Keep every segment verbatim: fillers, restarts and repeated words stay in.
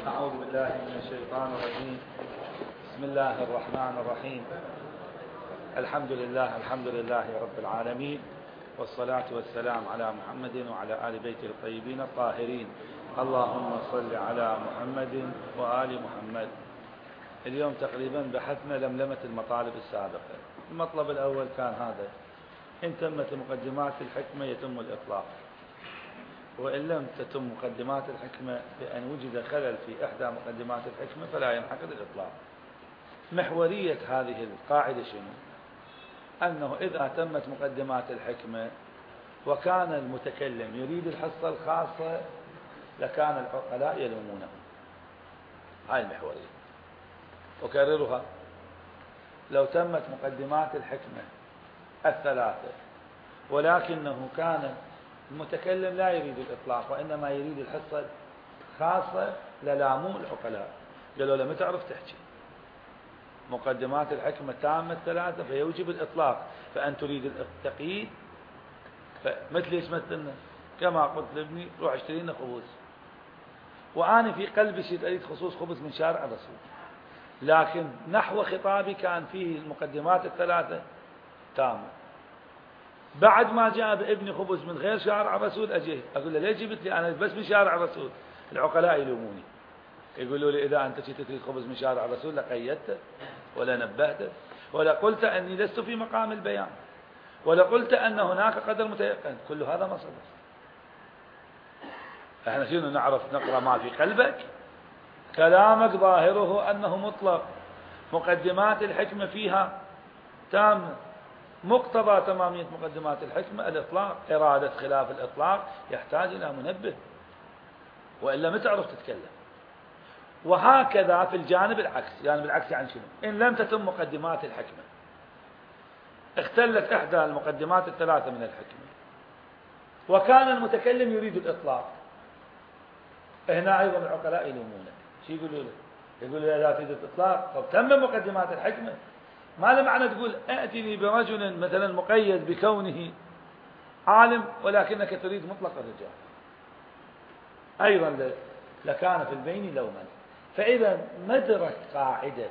أعوذ بالله من الشيطان الرجيم. بسم الله الرحمن الرحيم. الحمد لله الحمد لله رب العالمين، والصلاة والسلام على محمد وعلى آل بيته الطيبين الطاهرين. اللهم صل على محمد وآل محمد. اليوم تقريبا بحثنا لملمة المطالب السابقة. المطلب الأول كان هذا: إن تمت مقدمات الحكمة يتم الإطلاق، وإن لم تتم مقدمات الحكمة بأن وجد خلل في إحدى مقدمات الحكمة فلا ينعقد الإطلاق. محورية هذه القاعدة شنو؟ أنه إذا تمت مقدمات الحكمة وكان المتكلم يريد الحصة الخاصة لكان العقلاء يلومونه. هاي المحورية. أكررها: لو تمت مقدمات الحكمة الثلاثة ولكنه كان المتكلم لا يريد الإطلاق وإنما يريد الحصة خاصة للاموه العقلاء، قالوا له: ما تعرف تحكي مقدمات الحكمة تامة الثلاثة فيوجب الإطلاق، فأنت تريد التقييد. فمثل ايش مثلنا؟ كما قلت لابني: روح اشتري لنا خبز، وأنا في قلبي شيء أريد خصوص خبز من شارع الرسول، لكن نحو خطابي كان فيه المقدمات الثلاثة تامة. بعد ما جاء بابني خبز من غير شارع الرسول أجيه أقول له: ليش جبت لي أنا بس من شارع الرسول؟ العقلاء يلوموني، يقولوا لي: إذا أنت جيت تريد خبز من شارع الرسول لقيدته ولا نبهته ولا قلت أني لست في مقام البيان ولا قلت أن هناك قدر متيقن. كل هذا ما صدق. احنا شنو نعرف؟ نقرأ ما في قلبك. كلامك ظاهره أنه مطلق، مقدمات الحكمة فيها تامة، مقتضى تمامية مقدمات الحكمة الإطلاق. إرادة خلاف الإطلاق يحتاج إلى منبه، وإلا ما تعرف تتكلم. وهكذا في الجانب العكس. يعني العكس يعني شنو؟ إن لم تتم مقدمات الحكمة، اختلت إحدى المقدمات الثلاثة من الحكمة وكان المتكلم يريد الإطلاق، هنا أيضا العقلاء يلومونه. شو يقولوا له؟ يقولوا له: لا تريد الإطلاق. طب تم مقدمات الحكمة، ما له معنى تقول: ائتني برجل مثلا مقيد بكونه عالم ولكنك تريد مطلق الرجال. أيضا لكان في البين لوما. فإذا مدرك قاعدة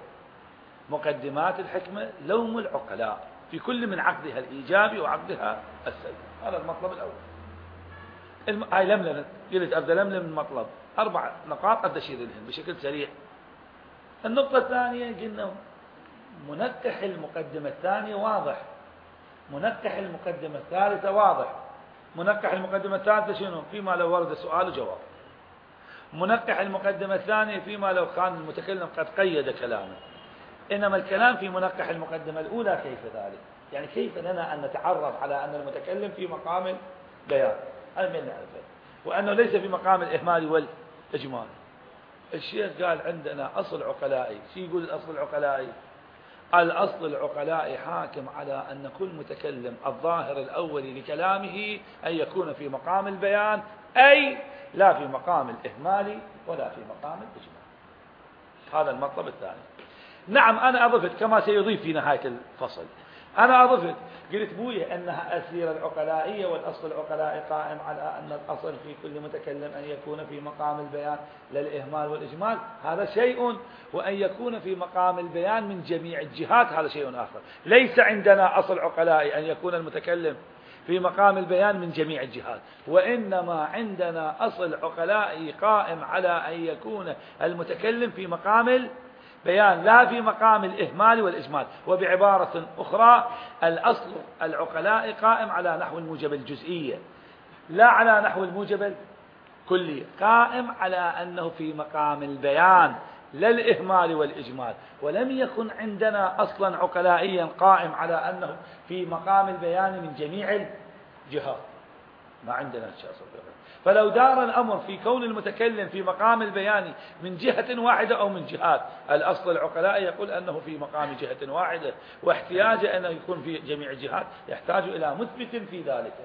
مقدمات الحكمة لوم العقلاء في كل من عقدها الإيجابي وعقدها السلبي. هذا المطلب الأول. الم... هاي لملمة. قلت أبدأ لملم المطلب أربع نقاط أبدأ أشير لهن بشكل سريع. النقطة الثانية قلنا منقح المقدمة الثانية واضح، منقح المقدمة الثالثة واضح. منقح المقدمة الثالثة شنو؟ فيما لو ورد سؤال وجواب. منقح المقدمة الثانية فيما لو كان المتكلم قد قيد كلامه. إنما الكلام في منقح المقدمة الأولى كيف ذلك؟ يعني كيف لنا أن نتعرف على أن المتكلم في مقام البيان؟ هذا من نعرفه، وأنه ليس في مقام الإهمال والإجمال. الشيخ قال: عندنا أصل عقلائي. شو يقول الأصل العقلائي؟ الأصل العقلائي حاكم على أن كل متكلم الظاهر الأولي لكلامه أن يكون في مقام البيان، أي لا في مقام الإهمال ولا في مقام الإجمال. هذا المطلب الثاني. نعم، أنا أضفت كما سيضيف في نهاية الفصل، أنا أضفت قلت بويا أنها السيرة العقلائية والأصل العقلائي قائم على أن الأصل في كل متكلم أن يكون في مقام البيان لا الإهمال والإجمال، هذا شيء، وأن يكون في مقام البيان من جميع الجهات هذا شيء آخر. ليس عندنا أصل عقلائي أن يكون المتكلم في مقام البيان من جميع الجهات، وإنما عندنا أصل عقلائي قائم على أن يكون المتكلم في مقام بيان لا في مقام الإهمال والإجمال. وبعبارة أخرى، الأصل العقلاء قائم على نحو الموجب الجزئية لا على نحو الموجب الكلي، قائم على أنه في مقام البيان لا الإهمال والإجمال. ولم يكن عندنا أصلا عقلائيا قائم على أنه في مقام البيان من جميع الجهات، ما عندنا شيء أصلا. فلو دار الأمر في كون المتكلم في مقام البيان من جهة واحدة أو من جهات، الأصل العقلاء يقول أنه في مقام جهة واحدة، واحتياج أن يكون في جميع الجهات يحتاج إلى مثبت في ذلك.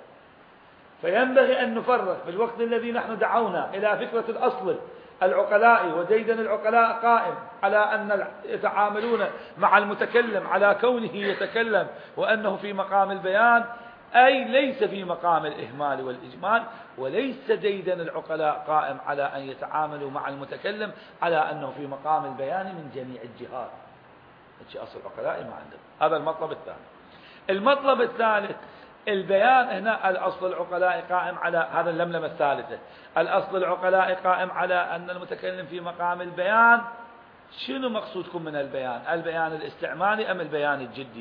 فينبغي أن نفرق في الوقت الذي نحن دعونا إلى فكرة الأصل العقلاء وديدن العقلاء قائم على أن يتعاملون مع المتكلم على كونه يتكلم وأنه في مقام البيان، أي ليس في مقام الإهمال والإجمال، وليس ديدن العقلاء قائم على أن يتعاملوا مع المتكلم على أنه في مقام البيان من جميع الجهات. هذا أصل العقلاء ما عندهم. هذا المطلب الثاني. المطلب الثالث، البيان هنا الأصل العقلاء قائم على هذا اللملمة الثالثة، الأصل العقلاء قائم على أن المتكلم في مقام البيان. شنو مقصودكم من البيان؟ البيان الاستعمالي أم البيان الجدي؟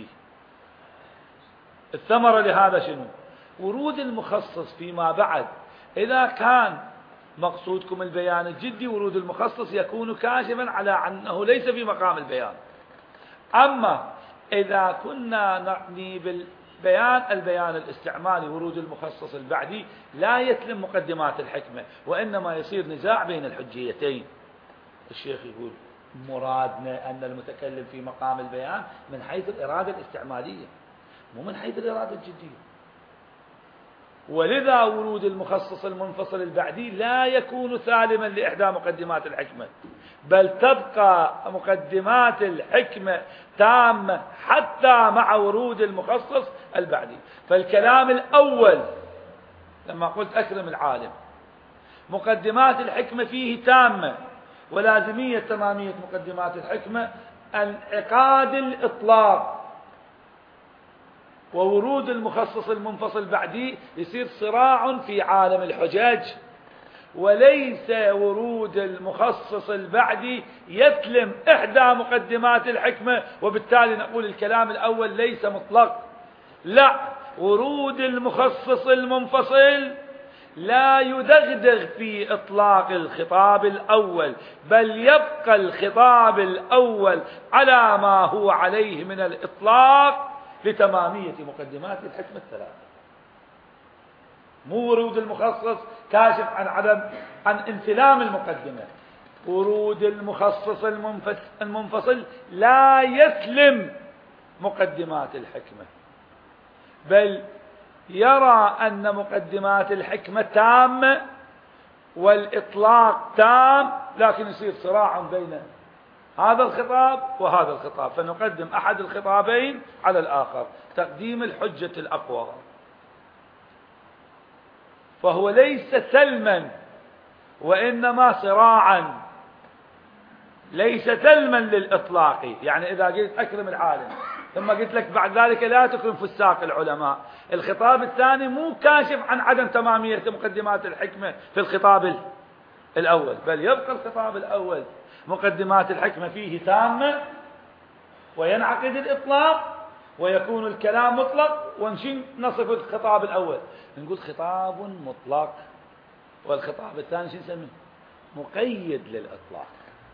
الثمرة لهذا شنو؟ ورود المخصص فيما بعد. إذا كان مقصودكم البيان الجدي، ورود المخصص يكون كاشفا على أنه ليس في مقام البيان. أما إذا كنا نعني بالبيان البيان الاستعمالي، ورود المخصص البعدي لا يتلم مقدمات الحكمة، وإنما يصير نزاع بين الحجيتين. الشيخ يقول مرادنا أن المتكلم في مقام البيان من حيث الإرادة الاستعمالية، مو من حيث الإرادة الجدية. ولذا ورود المخصص المنفصل البعدي لا يكون سالما لإحدى مقدمات الحكمة، بل تبقى مقدمات الحكمة تامة حتى مع ورود المخصص البعدي. فالكلام الأول لما قلت أكرم العالم، مقدمات الحكمة فيه تامة، ولازمية تمامية مقدمات الحكمة انعقاد الإطلاق. وورود المخصص المنفصل بعدي يصير صراع في عالم الحجج، وليس ورود المخصص البعدي يتلم إحدى مقدمات الحكمة، وبالتالي نقول الكلام الأول ليس مطلق. لا، ورود المخصص المنفصل لا يدغدغ في إطلاق الخطاب الأول، بل يبقى الخطاب الأول على ما هو عليه من الإطلاق لتمامية مقدمات الحكمة الثلاثة. مو ورود المخصص كاشف عن عدم عن انسلام المقدمة. ورود المخصص المنفصل لا يسلم مقدمات الحكمة، بل يرى أن مقدمات الحكمة تامة والإطلاق تام، لكن يصير صراع بين هذا الخطاب وهذا الخطاب، فنقدم أحد الخطابين على الآخر، تقديم الحجة الأقوى. فهو ليس سلما وإنما صراعا، ليس سلما للإطلاق. يعني إذا قلت أكرم العالم ثم قلت لك بعد ذلك لا تكرم فساق العلماء، الخطاب الثاني مو كاشف عن عدم تمامية مقدمات الحكمة في الخطاب الأول، بل يبقى الخطاب الأول مقدمات الحكمة فيه تامة وينعقد الإطلاق ويكون الكلام مطلق. ونشين نصف الخطاب الأول نقول خطاب مطلق، والخطاب الثاني شو نسميه؟ مقيد للإطلاق،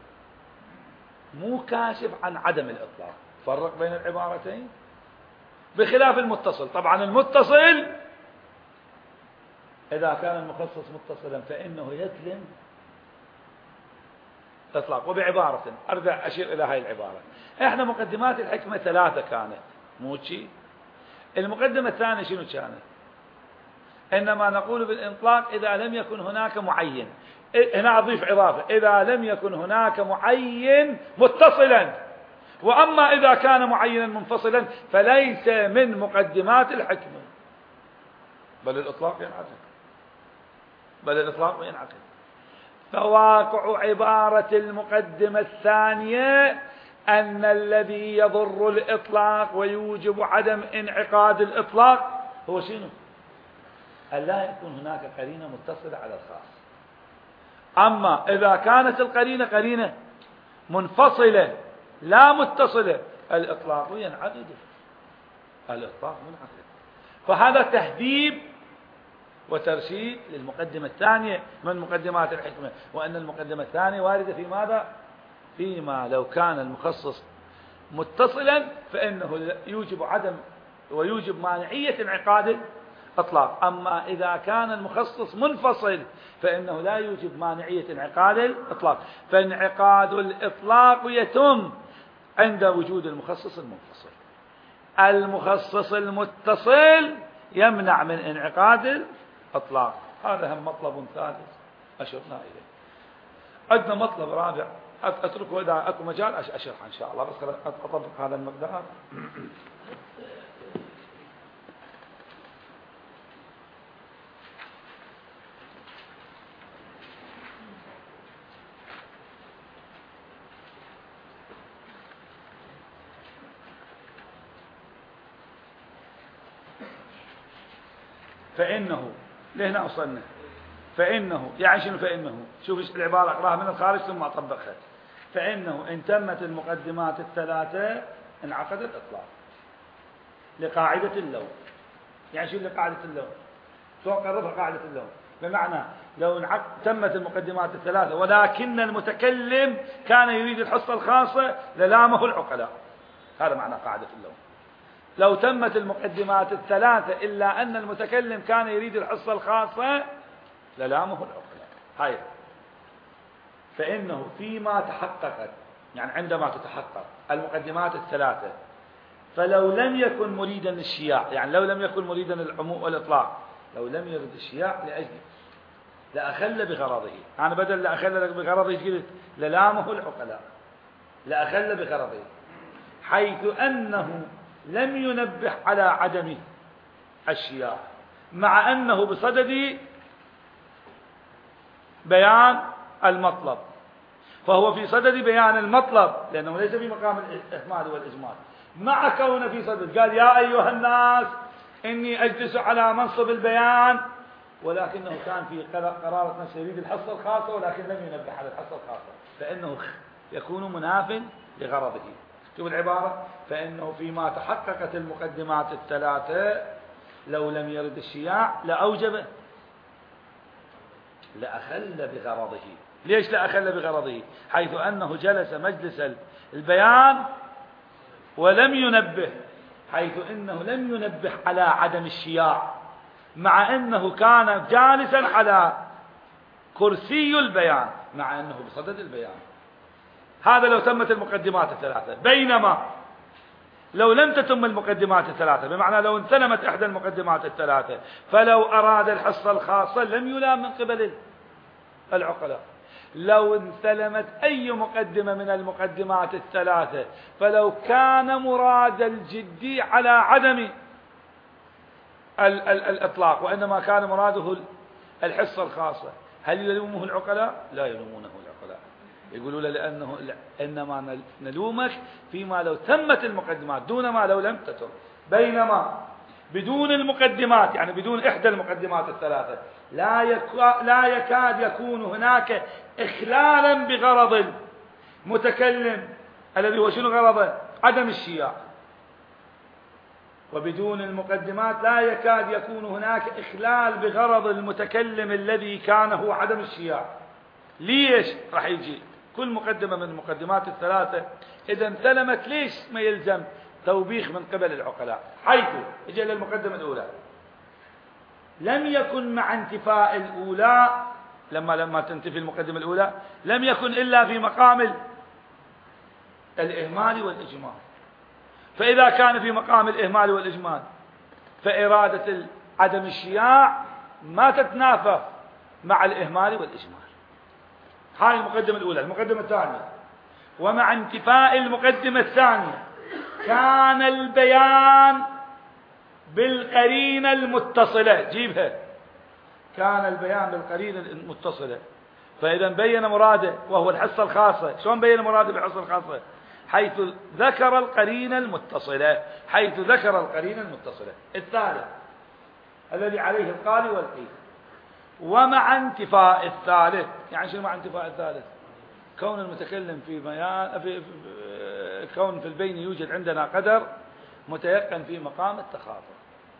مو كاشف عن عدم الإطلاق. فرق بين العبارتين بخلاف المتصل. طبعا المتصل إذا كان المخصص متصلا فإنه يتلم إطلاق. وبعبارة أرجع أشير إلى هاي العبارة، إحنا مقدمات الحكمة ثلاثة كانت، مو شيء. المقدمة الثانية شنو كانت؟ إنما نقول بالإطلاق إذا لم يكن هناك معين. هنا أضيف إضافة، إذا لم يكن هناك معين متصلا. وأما إذا كان معينا منفصلا فليس من مقدمات الحكمة، بل الإطلاق ينعقد، بل الإطلاق ينعقد. فواقع عبارة المقدمة الثانية أن الذي يضر الإطلاق ويوجب عدم انعقاد الإطلاق هو شنو؟ أن لا يكون هناك قرينة متصلة على الخاص. أما إذا كانت القرينة قرينة منفصلة لا متصلة، الإطلاق ينعقد، الإطلاق منعقد. فهذا تهذيب وترشيد للمقدمة الثانية من مقدمات الحكمة، وأن المقدمة الثانية واردة في ماذا؟ فيما لو كان المخصص متصلا فإنه يوجب عدم ويوجب مانعية انعقاد الإطلاق. أما إذا كان المخصص منفصل فإنه لا يوجب مانعية انعقاد الإطلاق. فانعقاد الإطلاق يتم عند وجود المخصص المنفصل. المخصص المتصل يمنع من انعقاد الإطلاق. هذا هم مطلب ثالث أشرنا إليه. عندنا مطلب رابع أتركه إذا أكو مجال أشرح إن شاء الله، بس أطبق هذا المقدار. فإنه لهنا وصلنا. فإنه يعني شنو فإنه؟ شوف العبارة أقراها من الخارج ثم أطبقها. فإنه إن تمت المقدمات الثلاثة انعقد الإطلاق لقاعدة اللون. يعني شنو لقاعدة اللون؟ شو قررها قاعدة اللون؟ بمعنى لو تمت المقدمات الثلاثة ولكن المتكلم كان يريد الحصة الخاصة للامه العقلاء. هذا معنى قاعدة اللون. لو تمت المقدمات الثلاثة إلا أن المتكلم كان يريد الحصة الخاصة للامه العقلاء. هاي. فإنه فيما تحققت، يعني عندما تتحقق المقدمات الثلاثة، فلو لم يكن مريدا للشياع، يعني لو لم يكن مريدا للعموم والإطلاق، لو لم يرد الشياع لأجل لأخل بغرضه. أنا بدل لأخل بغرضه قلت للامه العقلاء، لأخل بغرضه، حيث أنه لم ينبه على عدم الشياع مع أنه بصدد بيان المطلب، فهو في صدد بيان المطلب لأنه ليس في مقام الإهمال والإجمال، مع كونه في صدد قال يا أيها الناس إني أجلس على منصب البيان، ولكنه كان في قرارة نفسه يريد الحصة الخاصة ولكن لم ينبه على الحصة الخاصة، فإنه يكون مناف لغرضه. شوف العبارة، فإنه فيما تحققت المقدمات الثلاثة لو لم يرد الشياع لأوجب لأخل بغرضه. ليش لأخل بغرضه؟ حيث أنه جلس مجلس البيان ولم ينبه، حيث أنه لم ينبه على عدم الشياع مع أنه كان جالسا على كرسي البيان مع أنه بصدد البيان. هذا لو تمت المقدمات الثلاثة. بينما لو لم تتم المقدمات الثلاثة، بمعنى لو انسلمت إحدى المقدمات الثلاثة، فلو أراد الحصة الخاصة لم يلام من قبل العقلاء. لو انسلمت أي مقدمة من المقدمات الثلاثة، فلو كان مراد الجدي على عدم ال ال الإطلاق وإنما كان مراده الحصة الخاصة، هل يلومه العقلاء؟ لا يلومونه العقلاء، يقولوا له لأنه إنما نلومك فيما لو تمت المقدمات دون ما لو لم تتم. بينما بدون المقدمات، يعني بدون إحدى المقدمات الثلاثة، لا يكاد, لا يكاد يكون هناك إخلالا بغرض المتكلم الذي هو شنو غرضه؟ عدم الشياع. وبدون المقدمات لا يكاد يكون هناك إخلال بغرض المتكلم الذي كان هو عدم الشياع. ليش؟ راح يجي كل مقدمة من المقدمات الثلاثة إذا انسلمت ليش ما يلزم توبيخ من قبل العقلاء، حيث اجى للمقدمة الأولى لم يكن مع انتفاء الأولى، لما لما تنتفي المقدمة الأولى لم يكن إلا في مقام الإهمال والإجمال. فإذا كان في مقام الإهمال والإجمال فإرادة عدم الشياع ما تتنافى مع الإهمال والإجمال. هاي المقدمة الأولى. المقدمة الثانية، ومع انتفاء المقدمة الثانية كان البيان بالقرينة المتصلة. جيبها، كان البيان بالقرينة المتصلة. فإذا بين مراده وهو الحصة الخاصة. شلون بين مراده بالحصة الخاصة؟ حيث ذكر القرينة المتصلة، حيث ذكر القرينة المتصلة. الثالث الذي عليه القال والقيل. ومع انتفاء الثالث، يعني شنو مع انتفاء الثالث؟ كون المتكلم في بيان في, في كون في البين يوجد عندنا قدر متيقن في مقام التخاطب.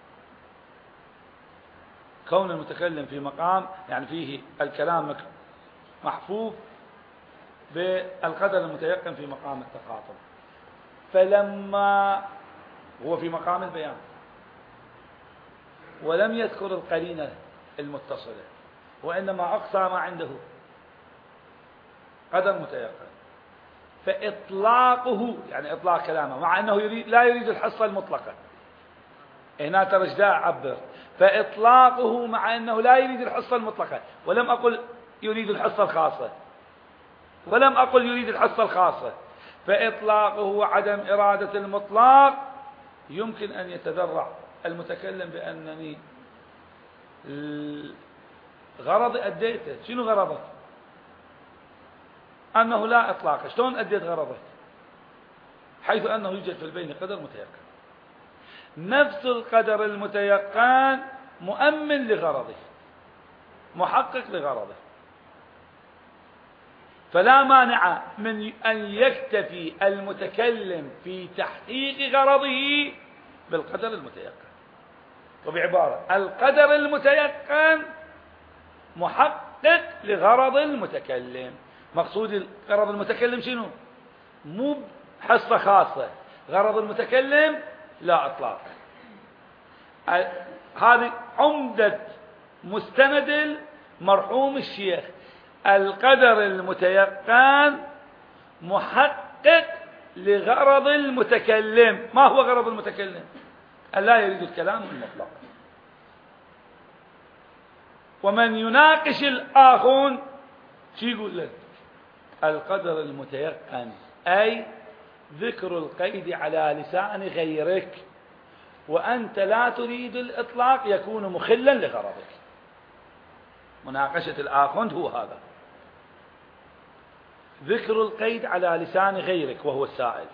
كون المتكلم في مقام يعني فيه الكلام محفوف بالقدر المتيقن في مقام التخاطب، فلما هو في مقام البيان ولم يذكر القرينة المتصلة وإنما أقصى ما عنده قدر متيقن، فإطلاقه يعني إطلاق كلامه مع أنه يريد لا يريد الحصة المطلقة. هنا ترى ايش أعبر، فإطلاقه مع أنه لا يريد الحصة المطلقة، ولم أقل يريد الحصة الخاصة ولم أقل يريد الحصة الخاصة، فإطلاقه وعدم إرادة المطلق يمكن أن يتذرع المتكلم بأنني غرض أديته. شنو غرضك؟ أنه لا إطلاق. شلون أديت غرضك؟ حيث أنه يوجد في البين قدر متيقن. نفس القدر المتيقن مؤمن لغرضه، محقق لغرضه، فلا مانع من أن يكتفي المتكلم في تحقيق غرضه بالقدر المتيقن. وبعبارة القدر المتيقن محقق لغرض المتكلم. مقصود غرض المتكلم شنو؟ مو حصة خاصة، غرض المتكلم لا إطلاق. هذه عمدة مستند المرحوم الشيخ، القدر المتيقن محقق لغرض المتكلم. ما هو غرض المتكلم؟ ألا يريد الكلام المطلق. ومن يناقش الآخون شو يقول لك؟ القدر المتيقن أي ذكر القيد على لسان غيرك وأنت لا تريد الإطلاق يكون مخلا لغرضك. مناقشة الآخوند هو هذا، ذكر القيد على لسان غيرك وهو السائل،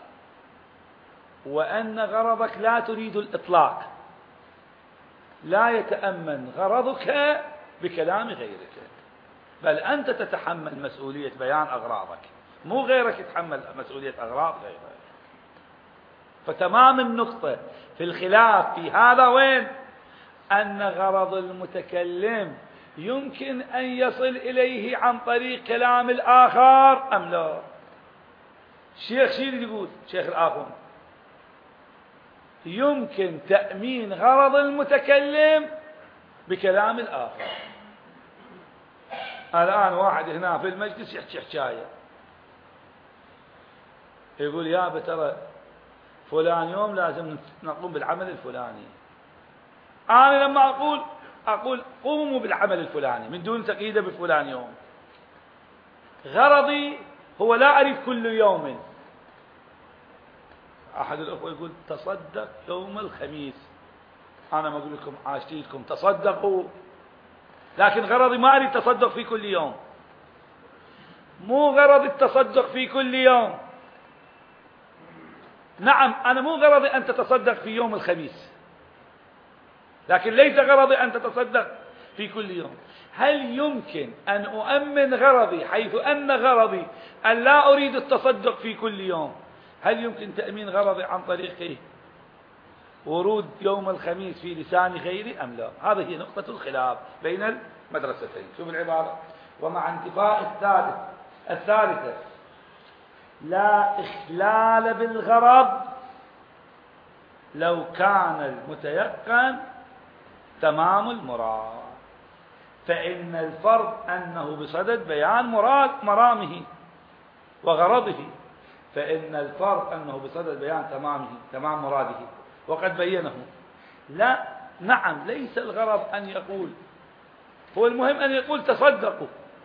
وأن غرضك لا تريد الإطلاق، لا يتأمن غرضك بكلام غيرك، بل أنت تتحمل مسؤولية بيان أغراضك، مو غيرك يتحمل مسؤولية أغراض غيرك. فتمام النقطة في الخلاف في هذا وين؟ أن غرض المتكلم يمكن أن يصل إليه عن طريق كلام الآخر أم لا؟ الشيخ شيء يقول شيخ الآخر يمكن تأمين غرض المتكلم بكلام الآخر. الآن واحد هنا في المجلس يحكي حكاية، يقول يا بترى فلان يوم لازم نقوم بالعمل الفلاني. أنا لما أقول أقول قوموا بالعمل الفلاني من دون تقييد بفلان يوم، غرضي هو لا أريد كل يوم. أحد الأخوة يقول تصدق يوم الخميس، أنا ما أقول لكم عاشتيكم تصدقوا، لكن غرضي ما أريد تصدق في كل يوم، مو غرض التصدق في كل يوم. نعم أنا مو غرضي أن تتصدق في يوم الخميس، لكن ليس غرضي أن تتصدق في كل يوم. هل يمكن أن أؤمن غرضي حيث أن غرضي أن لا أريد التصدق في كل يوم؟ هل يمكن تأمين غرضي عن طريق ورود يوم الخميس في لسان غيري أم لا؟ هذه هي نقطة الخلاف بين المدرستين. شوف العبارة: ومع انتفاء الثالث الثالثة لا إخلال بالغرض لو كان المتيقن تمام المراد، فإن الفرض أنه بصدد بيان مراد مرامه وغرضه، فإن الفرض أنه بصدد بيان تمامه تمام مراده وقد بينه. لا نعم ليس الغرض أن يقول، هو المهم أن يقول تصدقوا،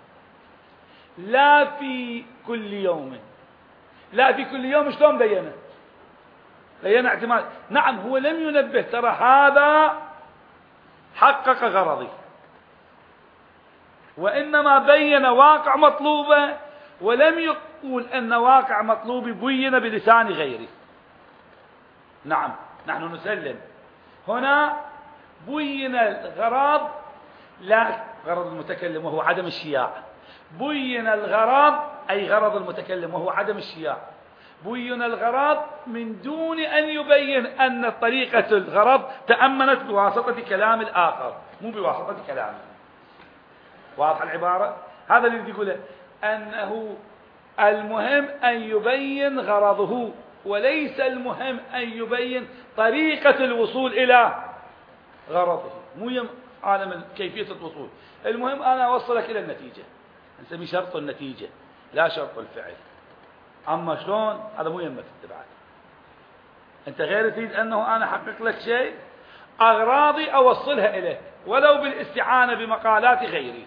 لا في كل يوم. لا في كل يوم شلون بينه؟ بين اعتماد. نعم هو لم ينبه ترى هذا حقق غرضي، وإنما بين واقع مطلوبه ولم يقول أن واقع مطلوب بين بلسان غيره. نعم نحن نسلم هنا بين الغرض، لا غرض المتكلم وهو عدم الشياع، بين الغرض أي غرض المتكلم وهو عدم الشياع، بين الغرض من دون أن يبين أن طريقة الغرض تأمنت بواسطة كلام الآخر مو بواسطة كلامه. واضح العبارة؟ هذا اللي يقوله، أنه المهم أن يبين غرضه وليس المهم أن يبين طريقة الوصول إلى غرضه، مو عالم كيفية الوصول. المهم أنا أوصلك إلى النتيجة، نسميه شرط النتيجة لا شرط الفعل. أما شلون هذا مو يمك تبعك، أنت غير تريد أنه أنا أحقق لك شيء، أغراضي أوصلها إليك ولو بالاستعانة بمقالات غيري.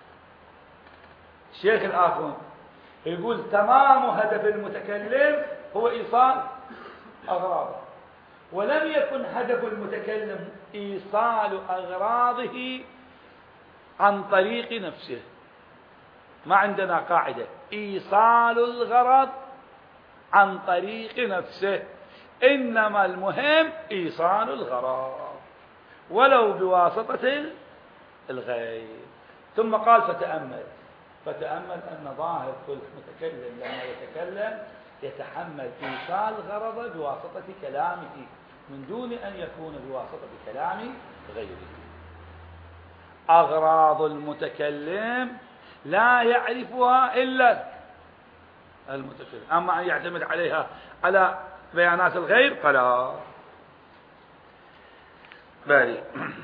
الشيخ الآخر يقول تمام هدف المتكلم هو إيصال أغراضه، ولم يكن هدف المتكلم إيصال أغراضه عن طريق نفسه. ما عندنا قاعدة إيصال الغرض عن طريق نفسه، إنما المهم إيصال الغرض. ولو بواسطة الغير. ثم قال فتأمل فتأمل أن ظاهر كل متكلم لما يتكلم يتحمل إيصال غرضه بواسطة كلامه من دون أن يكون بواسطة كلام غيره. أغراض المتكلم لا يعرفها إلا المتكلم، أما أن يعتمد عليها على بيانات الغير فلا. باري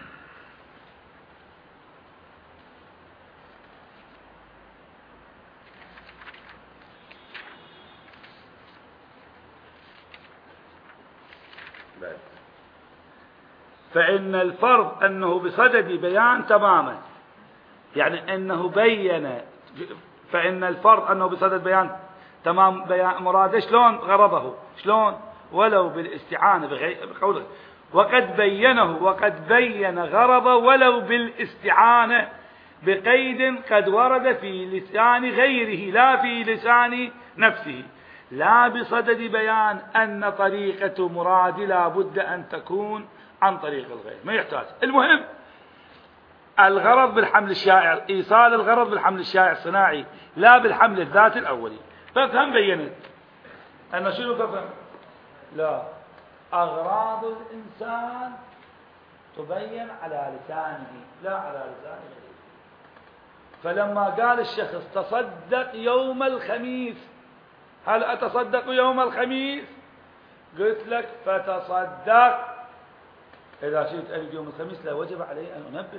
فإن الفرض أنه بصدد بيان تماما، يعني أنه بين، فإن الفرض أنه بصدد بيان تمام بيان مراده. شلون غرضه؟ شلون؟ ولو بالاستعانة بقوله وقد بينه وقد بين غرضه ولو بالاستعانة بقيد قد ورد في لسان غيره لا في لسان نفسه، لا بصدد بيان أن طريقة مراد لا بد أن تكون عن طريق الغير. ما يحتاج. المهم الغرض بالحمل الشائع، إيصال الغرض بالحمل الشائع الصناعي لا بالحمل الذاتي الأولي. فافهم بينت أن شنو تفهم؟ لا، أغراض الإنسان تبين على لسانه لا على لسان غيره. فلما قال الشخص تصدق يوم الخميس، هل أتصدق يوم الخميس؟ قلت لك فتصدق. إذا شئت أريد يوم الخميس لا وجب علي أن أنبه.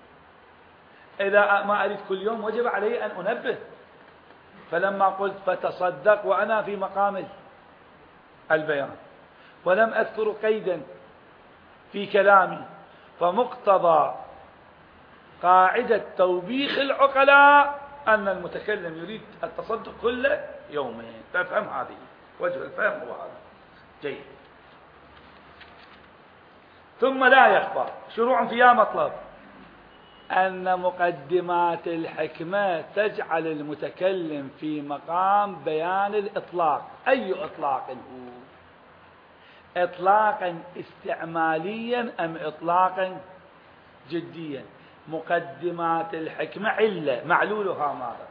إذا ما أريد كل يوم وجب علي أن أنبه. فلما قلت فتصدق وأنا في مقام البيان ولم أذكر قيدا في كلامي، فمقتضى قاعدة توبيخ العقلاء أن المتكلم يريد التصدق كل يومين. فافهم هذه، وجه الفهم هو هذا. جيد. ثم لا يخفى شروع فيها مطلب أن مقدمات الحكمة تجعل المتكلم في مقام بيان الإطلاق. أي إطلاق هو؟ إطلاقا استعماليا أم إطلاقا جديا؟ مقدمات الحكمة علة، معلولها ماذا؟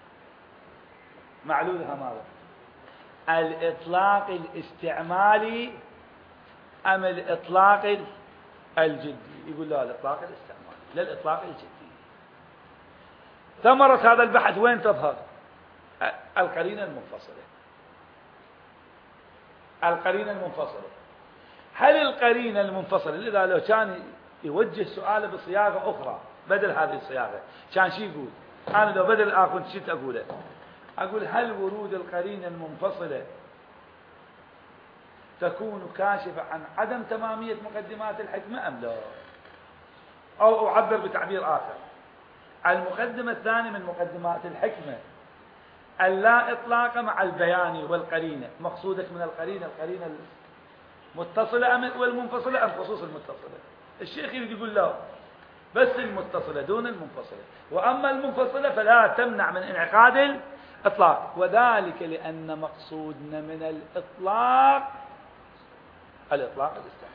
معلولها ماذا؟ الإطلاق الاستعمالي أم الإطلاق الجدي؟ يقول لا، الإطلاق الاستعمالي لا الإطلاق الجدي. ثمرة هذا البحث وين تظهر؟ القرينة المنفصلة. القرينة المنفصلة. هل القرينة المنفصلة إذا لو كان يوجه سؤاله بصياغة أخرى بدل هذه الصياغة كان شي يقول؟ أنا لو بدل آخر شيء أقوله، أقول هل ورود القرينة المنفصلة تكون كاشفة عن عدم تمامية مقدمات الحكمة أم لا؟ أو أعبر بتعبير آخر، المقدمة الثانية من مقدمات الحكمة اللا إطلاق مع البيان والقرينة. مقصودك من القرينة القرينة المتصلة أم والمنفصلة أم خصوص المتصلة؟ الشيخ يقول لا، بس المتصلة دون المنفصلة، وأما المنفصلة فلا تمنع من انعقاد الإطلاق. وذلك لأن مقصودنا من الإطلاق الإطلاق الاستعمالي.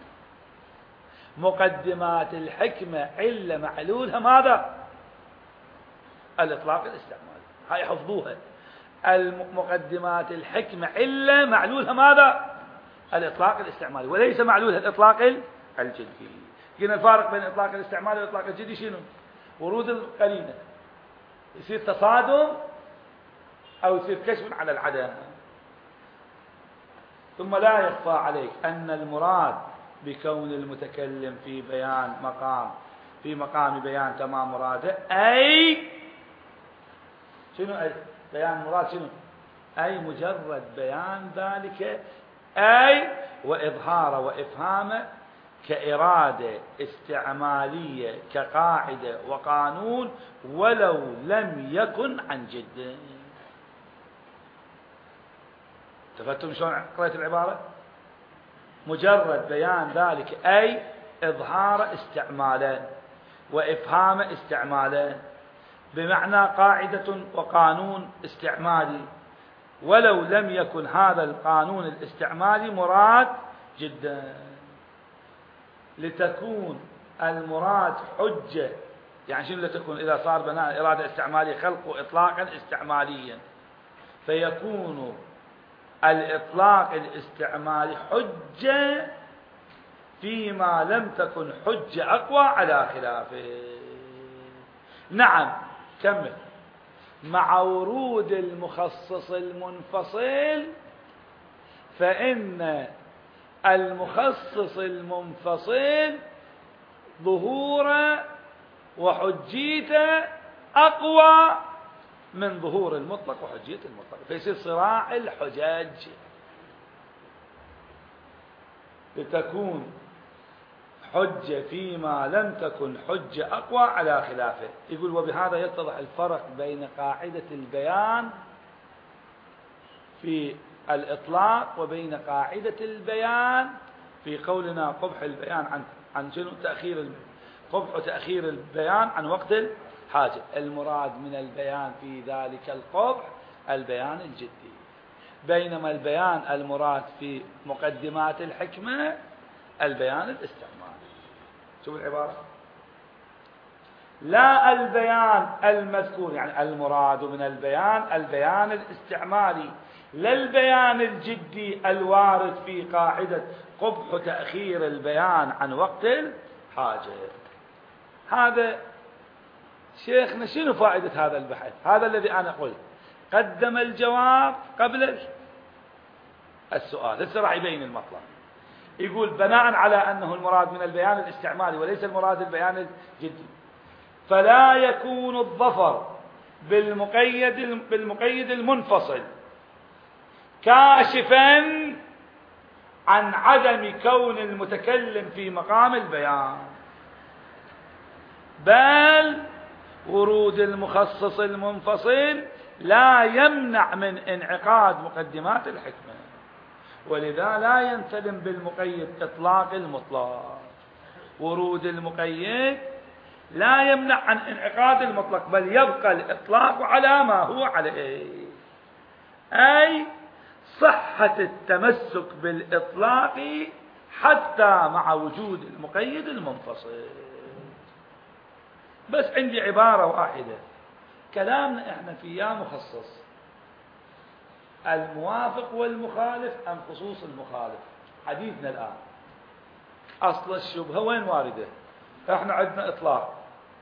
مقدمات الحكمة علة معلولها ماذا؟ الإطلاق الاستعمالي. هاي حفظوها. المقدمات الحكمة علة معلولها ماذا؟ الإطلاق الاستعمالي، وليس معلولها الإطلاق الجدي. قلنا الفارق بين الإطلاق الاستعمالي والإطلاق الجدي شنو؟ ورود القرينة يصير تصادم أو يصير كشف على العدم. ثم لا يخفى عليك أن المراد بكون المتكلم في بيان مقام في مقام بيان تمام مراده أي شنو؟ أي بيان مراد شنو؟ أي مجرد بيان ذلك، أي وإظهار وإفهام كإرادة استعمالية كقاعدة وقانون ولو لم يكن عن جد. تفتهم شلون قرأت العبارة؟ مجرد بيان ذلك أي إظهار استعمالا وإفهام استعمالا بمعنى قاعدة وقانون استعمالي ولو لم يكن هذا القانون الاستعمالي مراد جدا، لتكون المراد حجة، يعني شنو تكون إذا صار بناء إرادة استعمالية خلقه إطلاقا استعماليا، فيكون الإطلاق الاستعمالي حجة فيما لم تكن حجة أقوى على خلافه. نعم كمل. مع ورود المخصص المنفصل، فإن المخصص المنفصل ظهور وحجيته أقوى من ظهور المطلق وحجية المطلق، فيصير صراع الحجاج، لتكون حجة فيما لم تكن حجة أقوى على خلافه. يقول وبهذا يتضح الفرق بين قاعدة البيان في الإطلاق وبين قاعدة البيان في قولنا قبح البيان عن عن شنو تأخير قبح تأخير البيان عن وقت الحاجة. المراد من البيان في ذلك القبح البيان الجدي، بينما البيان المراد في مقدمات الحكمة البيان الاستعمالي. شوف العبارة، لا البيان المذكور، يعني المراد من البيان البيان الاستعمالي، لا البيان الجدي الوارد في قاعدة قبح تأخير البيان عن وقت الحاجة. هذا شيخنا شنو فائدة هذا البحث؟ هذا الذي أنا قلت قدم الجواب قبل السؤال، هسه راح يبين المطلب. يقول بناء على أنه المراد من البيان الاستعمالي وليس المراد البيان الجدي، فلا يكون الظفر بالمقيد بالمقيد المنفصل كاشفا عن عدم كون المتكلم في مقام البيان، بل ورود المخصص المنفصل لا يمنع من انعقاد مقدمات الحكمة، ولذا لا ينسلم بالمقيد إطلاق المطلق. ورود المقيد لا يمنع عن انعقاد المطلق، بل يبقى الإطلاق على ما هو عليه، أي صحة التمسك بالإطلاق حتى مع وجود المقيد المنفصل. بس عندي عبارة واحدة، كلامنا احنا في يا مخصص الموافق والمخالف أم خصوص المخالف؟ حديثنا الآن أصل الشبهة وين واردة؟ احنا عندنا إطلاق،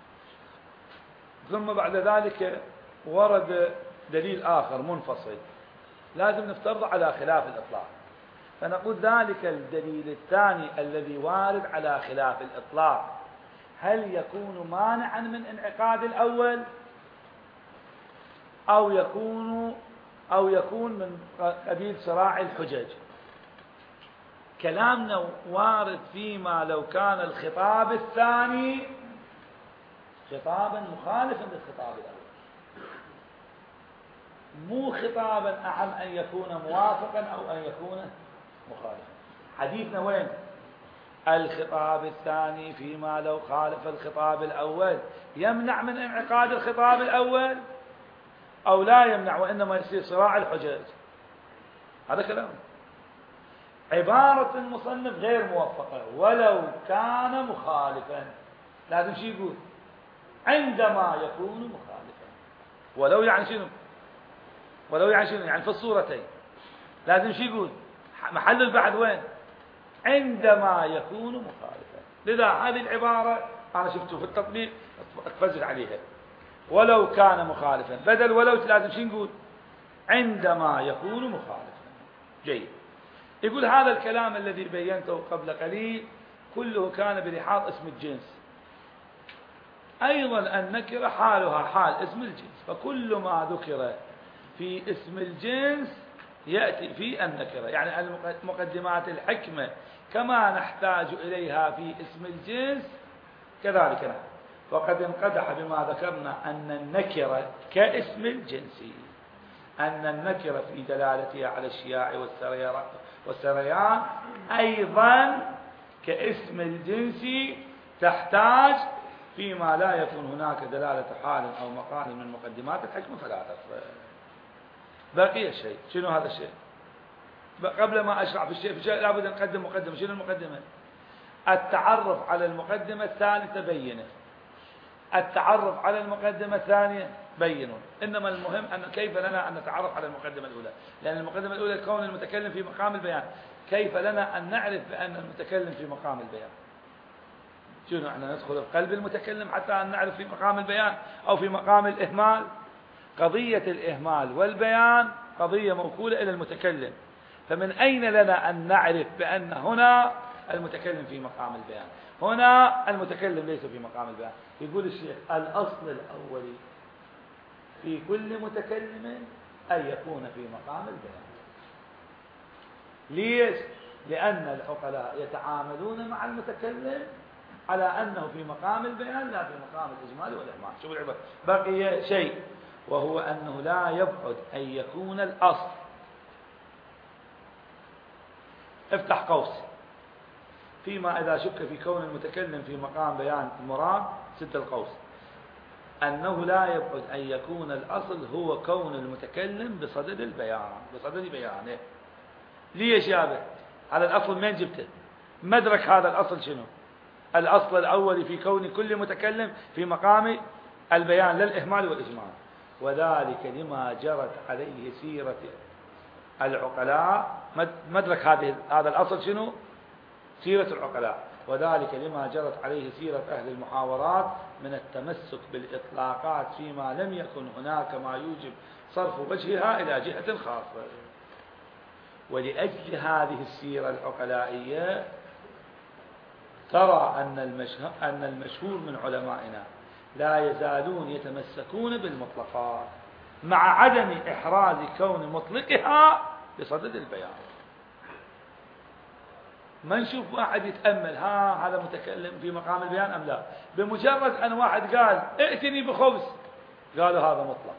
ثم بعد ذلك ورد دليل آخر منفصل، لازم نفترض على خلاف الإطلاق، فنقول ذلك الدليل الثاني الذي وارد على خلاف الإطلاق هل يكون مانعا من انعقاد الأول أو يكون أو يكون من قبيل صراع الحجج؟ كلامنا وارد فيما لو كان الخطاب الثاني خطابا مخالفا للخطاب الأول، مو خطابا أعم أن يكون موافقا أو أن يكون مخالفا. حديثنا وين؟ الخطاب الثاني فيما لو خالف الخطاب الأول يمنع من انعقاد الخطاب الأول أو لا يمنع، وإنما يصير صراع الحجج. هذا كلام. عبارة المصنف غير موفقة، ولو كان مخالفا لازم شي يقول عندما يكون مخالفا. ولو يعني شنو؟ ولو يعني شنو؟ يعني في الصورتين لازم شي يقول محل البحث وين؟ عندما يكون مخالفا. لذا هذه العبارة أنا شفته في التطبيق أتفزر عليها، ولو كان مخالفا، بدل ولو لازم شي نقول عندما يكون مخالفا. جيد. يقول هذا الكلام الذي بينته قبل قليل كله كان برحاض اسم الجنس، أيضا النكرة حالها حال اسم الجنس، فكل ما ذكر في اسم الجنس يأتي في النكرة، يعني مقدمات الحكمة كما نحتاج إليها في اسم الجنس كذلك نحن. وقد انقدح بما ذكرنا أن النكرة كاسم الجنس، أن النكرة في دلالتها على الشياع والسريان أيضا كاسم الجنس تحتاج فيما لا يكون هناك دلالة حال أو مقال من مقدمات الحكمة فلا تفرق. بقي الشيء، شنو هذا الشيء؟ قبل ما أشرع في الشيء في الشيء لابد أن نقدم مقدمة. شنو المقدمة؟ التعرف على المقدمة الثالثة بينه، التعرف على المقدمة الثانية بينه، إنما المهم أن كيف لنا أن نتعرف على المقدمة الأولى، لأن المقدمة الأولى كون المتكلم في مقام البيان، كيف لنا أن نعرف بأن المتكلم في مقام البيان؟ شنو احنا ندخل في قلب المتكلم حتى أن نعرف في مقام البيان أو في مقام الإهمال؟ قضية الإهمال والبيان قضية موكولة إلى المتكلم، فمن أين لنا أن نعرف بأن هنا المتكلم في مقام البيان، هنا المتكلم ليس في مقام البيان؟ يقول الشيخ الأصل الأولي في كل متكلم أن يكون في مقام البيان. ليش؟ لأن العقلاء يتعاملون مع المتكلم على أنه في مقام البيان لا في مقام الإجمال والإهمال. شوف العبارة، بقي شيء وهو أنه لا يبعد أن يكون الأصل، افتح قوس، فيما إذا شك في كون المتكلم في مقام بيان المراد سد القوس، أنه لا يبعد أن يكون الأصل هو كون المتكلم بصدد البيان، بصدد بيانه. ليش يابه؟ على الأصل من جبته؟ مدرك هذا الأصل شنو؟ الأصل الأول في كون كل متكلم في مقام البيان للإهمال والإجمال، وذلك لما جرت عليه سيرة العقلاء. مدرك هذه هذا الأصل شنو؟ سيرة العقلاء، وذلك لما جرت عليه سيرة أهل المحاورات من التمسك بالإطلاقات فيما لم يكن هناك ما يوجب صرف وجهها إلى جهة خاصة. ولأجل هذه السيرة العقلائية ترى أن المشهور, أن المشهور من علمائنا لا يزالون يتمسكون بالمطلقات مع عدم إحراز كون مطلقها بصدد البيان. ما نشوف واحد يتأمل ها هذا متكلم في مقام البيان أم لا، بمجرد أن واحد قال ائتني بخبز قالوا هذا مطلق،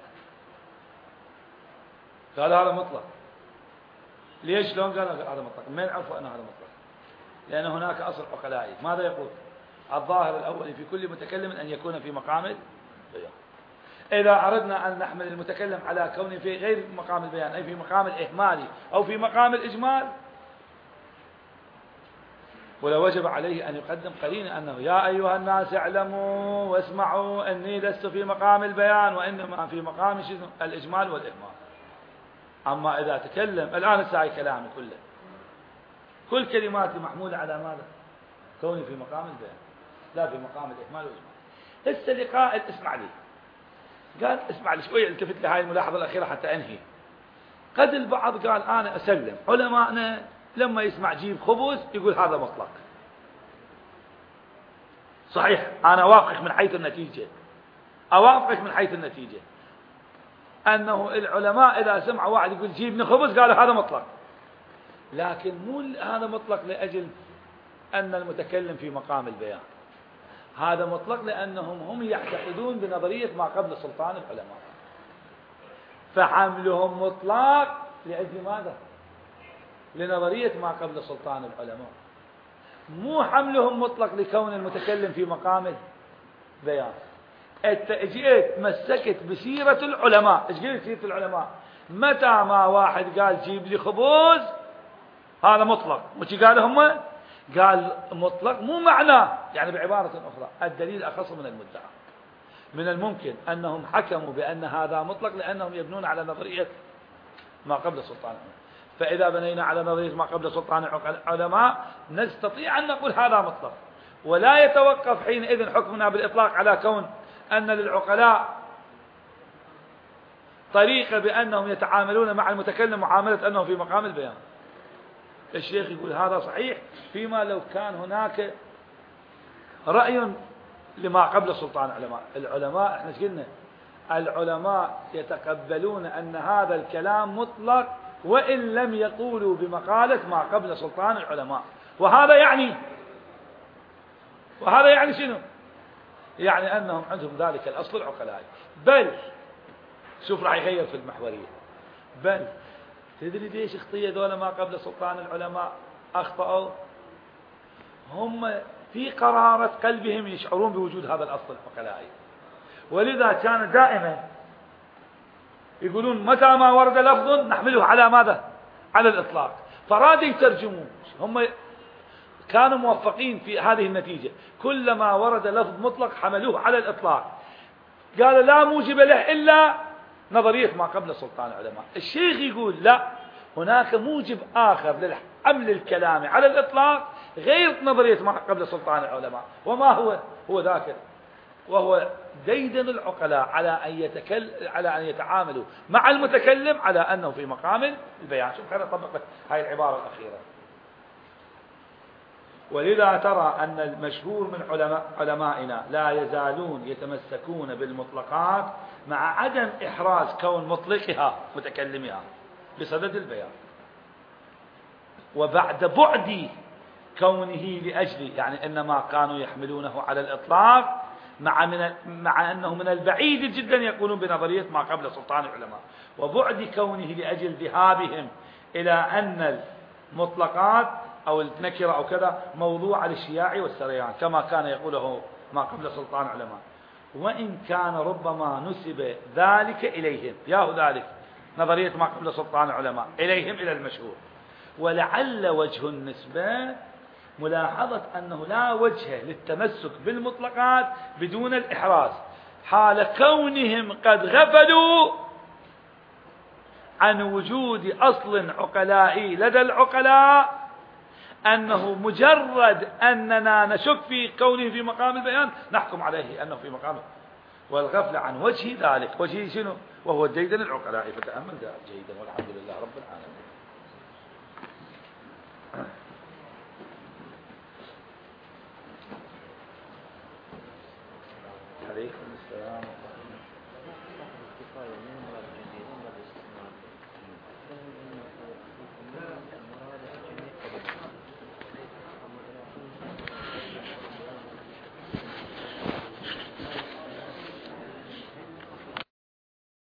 قالوا هذا مطلق. ليش لون قالوا هذا مطلق؟ من عرفوا أن هذا مطلق؟ لأن هناك أصل عقلائي ماذا يقول؟ الظاهر الأول في كل متكلم أن يكون في مقام البيان. إذا أردنا أن نحمل المتكلم على كونه في غير مقام البيان أي في مقام الإهمال أو في مقام الإجمال، ولو وجب عليه أن يقدم قرينة أنه يا أيها الناس اعلموا واسمعوا أني لست في مقام البيان وإنما في مقام الإجمال والإهمال. أما إذا تكلم الآن الساعي كلامي كله كل كلماتي محمولة على ماذا؟ كوني في مقام البيان لا في مقام الإهمال والإجمال. هسه لقاء اسمع لي، قال اسمع لي شوية التفت لهاي الملاحظة الأخيرة حتى أنهي. قد البعض قال أنا أسلم، علماءنا لما يسمع جيب خبز يقول هذا مطلق. صحيح أنا أوافقك من حيث النتيجة، أوافقك من حيث النتيجة أنه العلماء إذا سمعوا واحد يقول جيبني خبز قالوا هذا مطلق، لكن مو هذا مطلق لأجل أن المتكلم في مقام البيان، هذا مطلق لأنهم هم يعتقدون بنظرية ما قبل سلطان العلماء، فحملهم مطلق لأجل ماذا؟ لنظرية ما قبل سلطان العلماء، مو حملهم مطلق لكون المتكلم في مقام البيان. انت جئت مسكت بسيرة العلماء، ايش قلت سيرة العلماء؟ متى ما واحد قال جيب لي خبز هذا مطلق، وش قالوا هم؟ قال مطلق مو معناه، يعني بعبارة أخرى الدليل أخص من المدعى. من الممكن أنهم حكموا بأن هذا مطلق لأنهم يبنون على نظرية ما قبل سلطان العلماء، فإذا بنينا على نظرية ما قبل سلطان العلماء نستطيع أن نقول هذا مطلق، ولا يتوقف حينئذ حكمنا بالإطلاق على كون أن للعقلاء طريقة بأنهم يتعاملون مع المتكلم معاملة أنه في مقام البيان. الشيخ يقول هذا صحيح فيما لو كان هناك رأي لما قبل سلطان العلماء. العلماء احنا قلنا العلماء يتقبلون أن هذا الكلام مطلق وإن لم يقولوا بمقالة ما قبل سلطان العلماء، وهذا يعني وهذا يعني شنو؟ يعني أنهم عندهم ذلك الأصل العقلائي. بل شوف راح يغير في المحورية، بل تدري ليش اخطية ذولا ما قبل سلطان العلماء أخطأوا؟ هم في قرارة قلبهم يشعرون بوجود هذا الأصل العقلائي، ولذا كان دائما يقولون متى ما ورد لفظ نحمله على ماذا؟ على الإطلاق. فراد يترجمون هم كانوا موفقين في هذه النتيجة، كلما ورد لفظ مطلق حملوه على الإطلاق، قال لا موجب له إلا نظرية ما قبل سلطان العلماء. الشيخ يقول لا، هناك موجب آخر للحمل الكلامي على الإطلاق غير نظرية ما قبل سلطان العلماء، وما هو؟ هو ذاك، وهو ديدن العقلاء على أن يتكل على أن يتعاملوا مع المتكلم على أنه في مقام البيان. شوف خلينا نطبق هاي العبارة الأخيرة. ولذا ترى أن المشهور من علماء علمائنا لا يزالون يتمسكون بالمطلقات مع عدم إحراز كون مطلقها متكلمها بصدد البيان، وبعد بعد كونه لأجل، يعني إنما كانوا يحملونه على الإطلاق مع, من مع أنه من البعيد جدا يقولون بنظرية ما قبل سلطان العلماء، وبعد كونه لأجل ذهابهم إلى أن المطلقات أو النكرة أو كذا موضوع للشياع والسريان كما كان يقوله ما قبل سلطان العلماء، وإن كان ربما نسب ذلك إليهم، ياهو ذلك نظرية ما قبل سلطان العلماء إليهم إلى المشهور. ولعل وجه النسبة ملاحظة أنه لا وجه للتمسك بالمطلقات بدون الإحراز، حال كونهم قد غفلوا عن وجود أصل عقلائي لدى العقلاء، أنه مجرد أننا نشك في كونه في مقام البيان نحكم عليه أنه في مقام، والغفل عن وجه ذلك، وجه شنو؟ وهو الديدن العقلائي. فتأمل ذلك جيدا، والحمد لله رب العالمين.